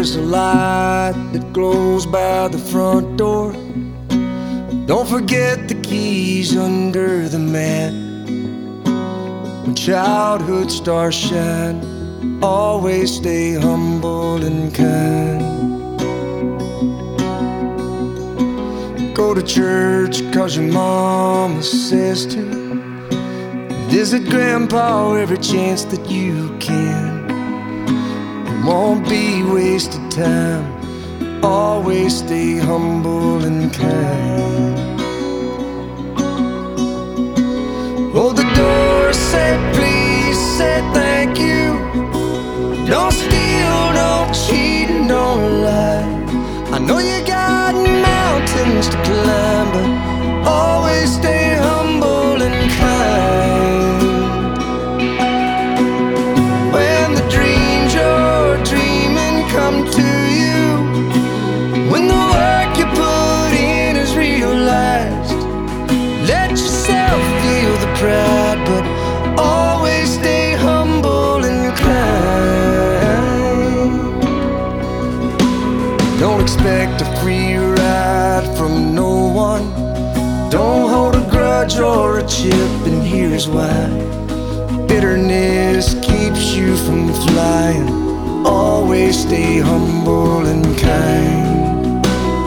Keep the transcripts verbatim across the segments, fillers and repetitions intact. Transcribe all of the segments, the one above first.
There's a light that glows by the front door. Don't forget the keys under the mat. When childhood stars shine, always stay humble and kind. Go to church cause your mama says to. Visit grandpa every chance that you can. It won't be wasted time. Always stay humble and kind. Hold the door, say please, say thank you. Don't steal, don't cheat, and don't lie. I know you got mountains to climb, but always stay humble and kind. When the dreams you're dreaming come to you, when the work you put in is realized, let yourself feel the pride, but always stay humble and kind. Don't expect a free ride from no one. Don't hold a grudge or a chip, and here's why. Bitterness keeps you from flying. Always stay humble and kind.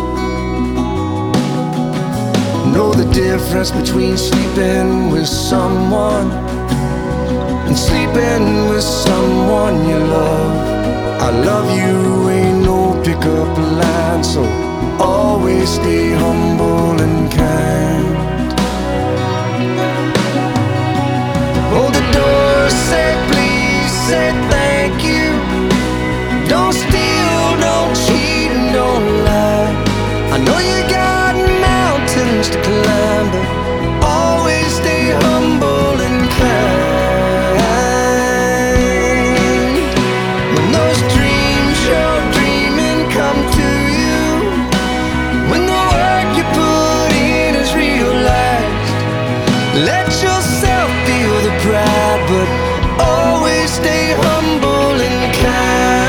Know the difference between sleeping with someone and sleeping with someone you love. I love you ain't no pickup line, so always stay humble and kind. Hold the door, say please, say thank you. Don't steal, don't cheat, and don't lie. I know you got mountains to climb, but always stay humble and kind. When those dreams you're dreaming come to you, when the work you put in is realized, let yourself feel the pride, but always stay humble and kind.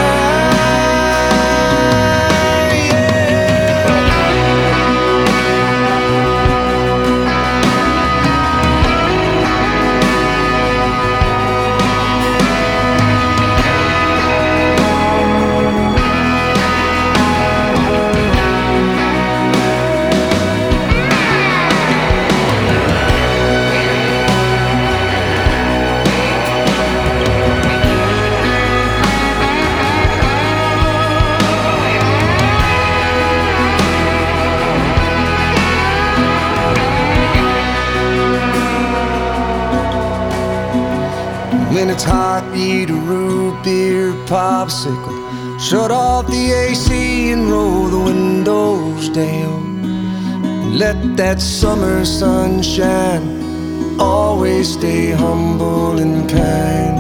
When it's hot, eat a root beer popsicle. Shut off the A C and roll the windows down. Let that summer sun shine. Always stay humble and kind.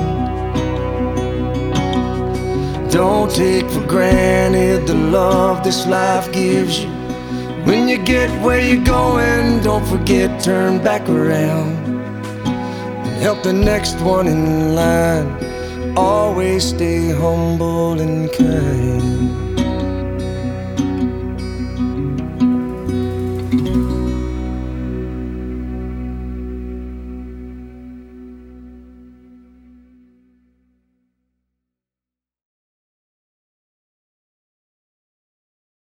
Don't take for granted the love this life gives you. When you get where you're going, don't forget, turn back around. Help the next one in line. Always stay humble and kind.